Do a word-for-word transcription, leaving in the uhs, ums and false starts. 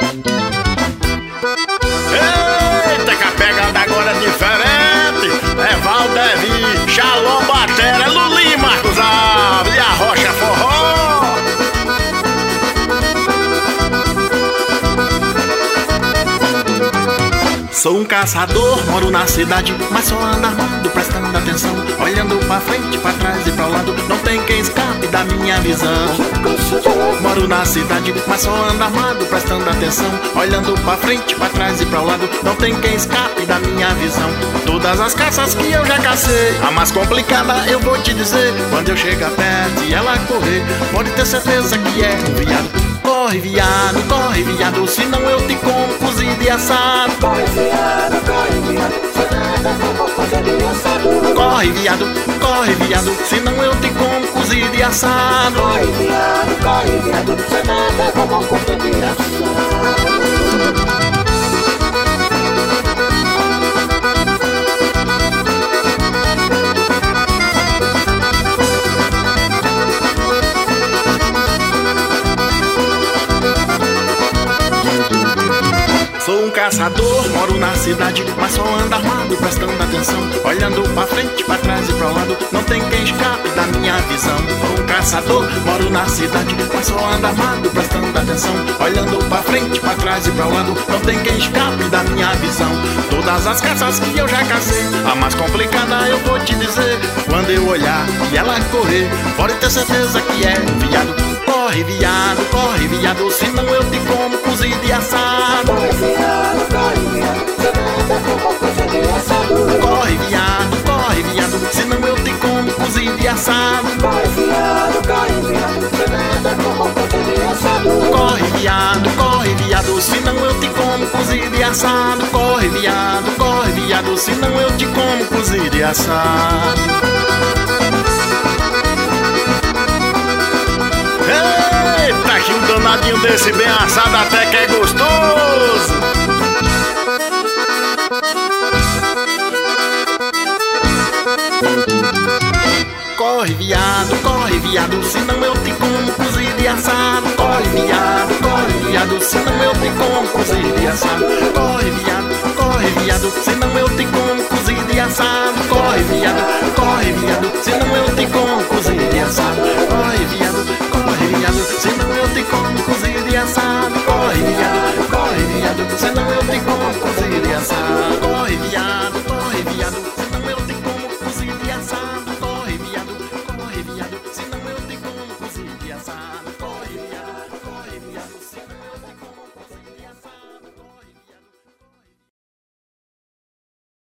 Eita, que a pegada agora é diferente. É Valdevi, Shalom Batera, Lulinho, Marcos Alves e a Rocha Forró. Sou um caçador, moro na cidade, mas só ando armado, prestando atenção, olhando pra frente, pra trás e pra lado, não tem quem escape da minha visão. Moro na cidade, mas só ando armado, prestando atenção, olhando pra frente, pra trás e pra lado, não tem quem escape da minha visão. Todas as caças que eu já cacei, a mais complicada eu vou te dizer, quando eu chegar perto e ela correr, pode ter certeza que é um viado. Corre viado, corre viado, senão eu te como cozido e assado. Corre viado, corre viado, sem nada como cozido e assado. Corre viado, corre viado, senão eu te como cozido e assado. Corre viado, corre viado, sem nada como cozido e assado. Sou um caçador, moro na cidade, mas só ando armado, prestando atenção, olhando pra frente, pra trás e pra lado, não tem quem escape da minha visão. Sou um caçador, moro na cidade, mas só ando armado, prestando atenção, olhando pra frente, pra trás e pra lado, não tem quem escape da minha visão. Todas as caças que eu já cacei, a mais complicada eu vou te dizer, quando eu olhar e ela correr, pode ter certeza que é um viado. Corre viado, corre viado, senão eu te como cozido e assado. Corre viado, corre viado, sem nada como cozido e assado. Corre viado, corre viado, senão eu te como cozido e assado. Corre viado, corre viado, sem nada como cozido e assado. Corre viado, corre viado, senão eu te como cozido e assado. Corre viado, corre viado, senão eu te como cozido e assado. Eita, que um danadinho desse bem assado até que é gostoso. Corre viado, corre viado, senão eu te como cozido e assado. Corre viado, corre viado, senão eu te como cozido e assado. Corre viado, corre viado, senão eu te como cozido e assado. Corre viado, corre viado, senão eu te como cozido e assado. Corre viado, corre viado,